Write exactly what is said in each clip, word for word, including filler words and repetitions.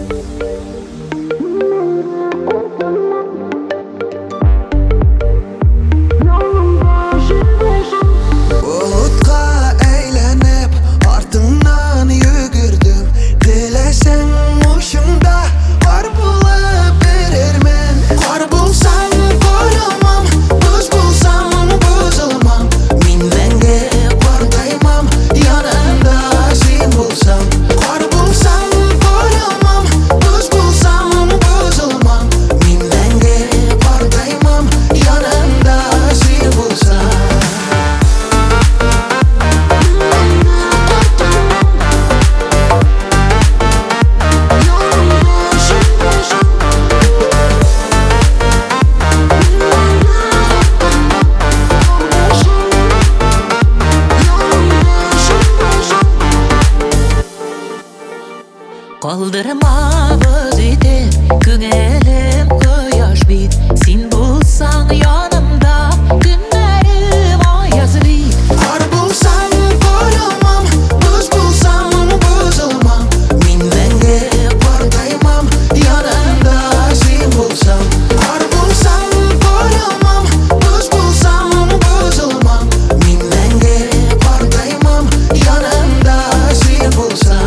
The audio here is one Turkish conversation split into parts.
Bulutqa eylenip ardından yügürdüm. Dilesen uşumda var bulup verirmen. Kar bulsan koyulmam, buz bulsan buzulmam. Minlenge korkaymam, yanında sen bulsam. Kar bulsan koyulmam, buz bulsan buzulmam. Minlenge korkaymam, yanında sen bulsam. Kaldırma vaziyeti, günelim koyaş bit. Sen bulsan yanımda, günlerim ayaz bit. Kar bulsan koyulmam, buz bulsan buzulmam. Minlenge korkaymam, yanında sen bulsam. Kar bulsan koyulmam, buz bulsan buzulmam. Minlenge korkaymam, yanında sen bulsam.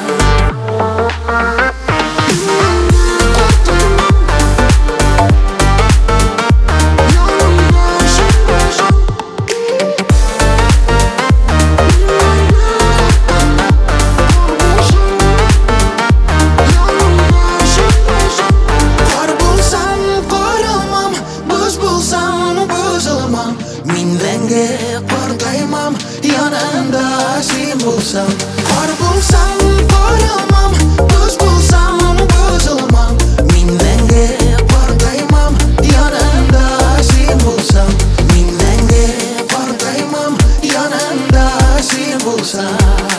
Kar bulsan koyulmam, buz bulsan buzulmam. Minlenge korkaymam, yanında sen bulsam. Kar bulsan koyulmam, buz bulsan buzulmam. Minlenge korkaymam, yanında sen bulsam. Minlenge korkaymam, yanında sen bulsam.